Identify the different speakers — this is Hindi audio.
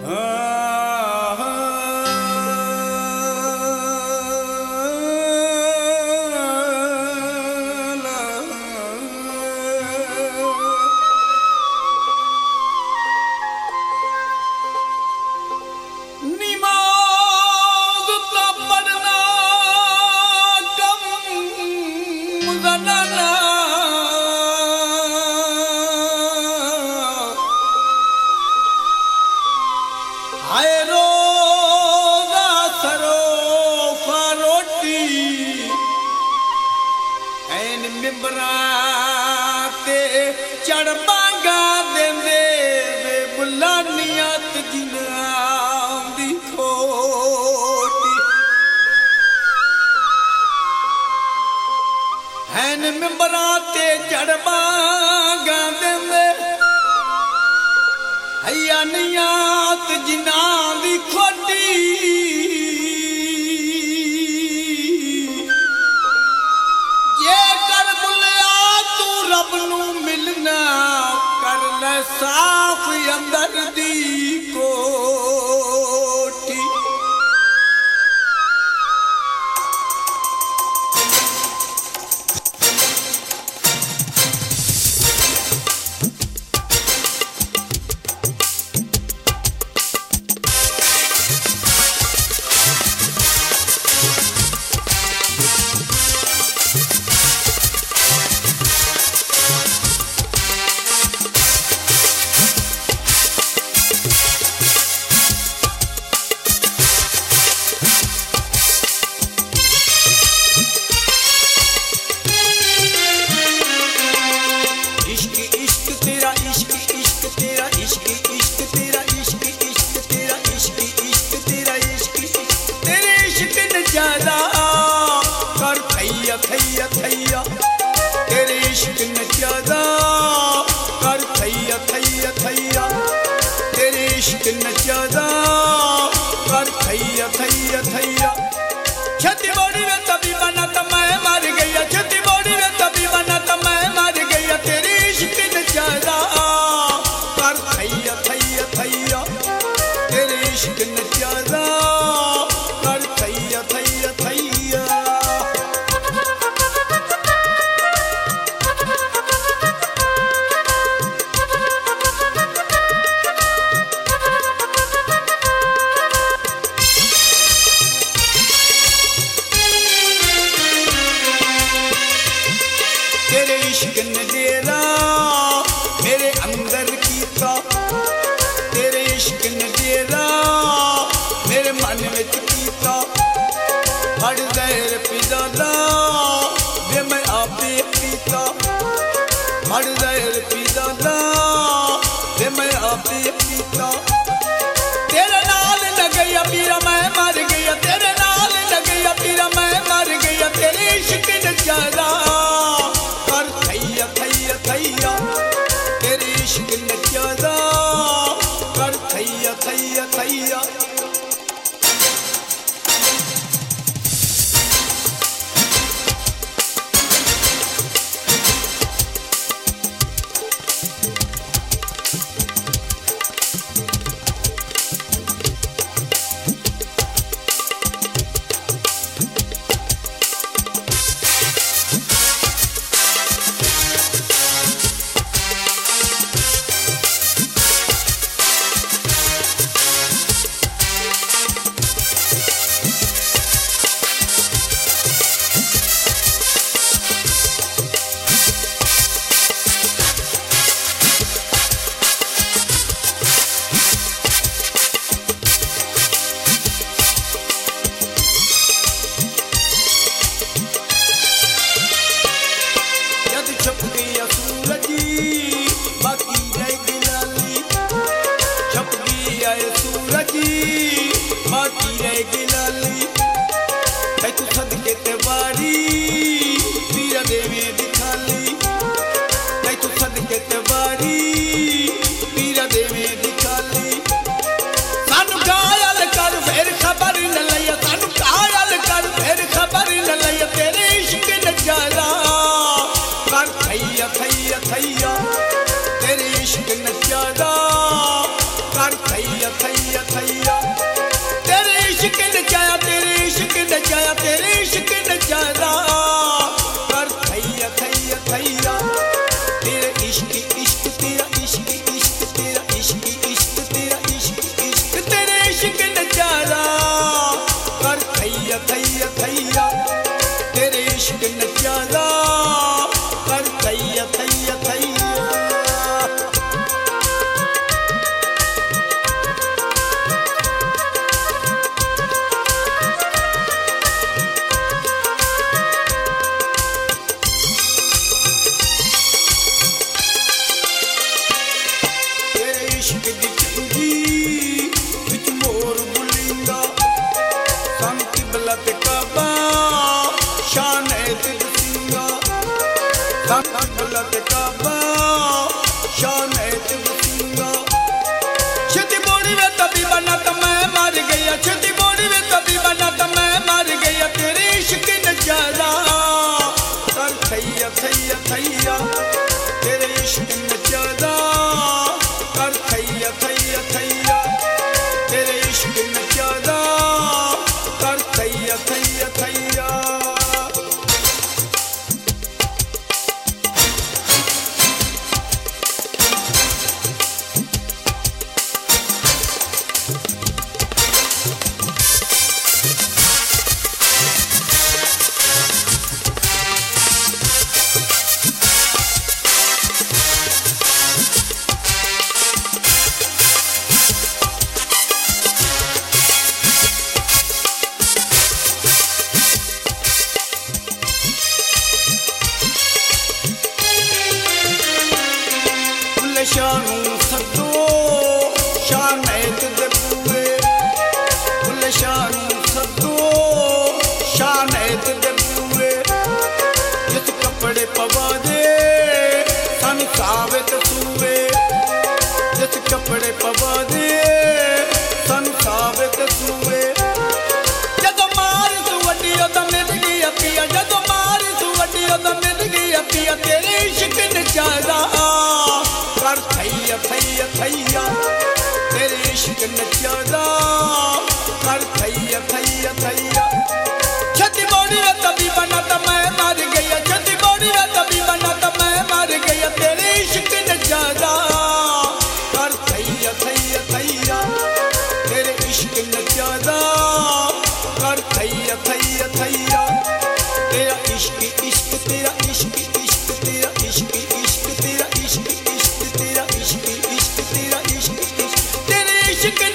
Speaker 1: मिंबराते चढ़बा गांदे हैया नियात जिना दी खोटी जे कर बुलिया तू रब नू मिलना कर ले साफ अंदर दी कोठी। थैया थैया तेरे इश्क ने ज्यादा कर थैया थैया थैया तेरे इश्क ने ज्यादा कर थैया थैया थैया। छती बॉडी में तभी बना तो मैं मर गया, छती बॉडी में तभी बना तो मैं मर गया तेरे इश्क ने ज्यादा कर थैया थैया थैया तेरे इश्क ने ज्यादा कर थैया थैया थैया। तेरे इश्क ने डेरा मेरे अंदर कीता, तेरे इश्क ने डेरा मेरे मन में कीता। हर जहर पिजादा वे मैं आपे पीता, हर जहर पिजादा वे मैं आपे पीता। तेरे नाल न गया पीरा मैं मर गया, तेरे नाल न गया पीरा मैं मर गया तेरे इश्क ने ज्यादा थैया थैया थैया तेरे इश्क ने ज्यादा कर थैया थैया थैया। छप गया सूरज बाकी रह गिलाली, छप गया सूरज बाकी रह गिलाली। तू सदके ते बारी पीरा देवे दिखाली, तू सदके ते बारी पीरा देवे दिखाली। सानू घायल कर फिर खबर न लिया, सानू घायल कर फिर खबर न लिया तेरे इश्क ने ज्यादा कर थैया थैया थैया तेरे इश्क ने ज्यादा कर थैया थैया काबा शान है ते वसीला छती बोड़ी वे तभी बना तो मैं मर गया छती बोड़ी वे तभी बना तो मैं मर गया तेरे इश्क नजारा कर थैया थैया थैया तेरे इश्क नजारा कर थैया थैया थैया तेरे इश्क नजारा कर थैया थैया थैया शानू सदो शान ते बूए फुल शानू सदो शान ते बूए जिस कपड़े पवा दे सन साबित सूए जिस कपड़े पवा दे सन साबित सूए जदों मार तू वड्डी उदों मिल गई पिया जदों मार तू वड्डी उदों मिल गई पिया तेरे इश्क नजारा कर थैया थैया थैया तेरे इश्क नजारा कर थैया थैया थैया छती बोड़ी वे तभी बना तो मैं मर गया छती बोड़ी वे तभी बना तो मैं मर गया तेरे इश्क नजारा कर थैया थैया थैया तेरे इश्क नजारा कर थैया थैया थैया तेरा इश्क इश्क तेरा इश्क इश्क तेरा इश्क इश्क तेरा इश्क इश्क तेरा इश्क इश्क तेरा इश्क इश्क तेरे इश्क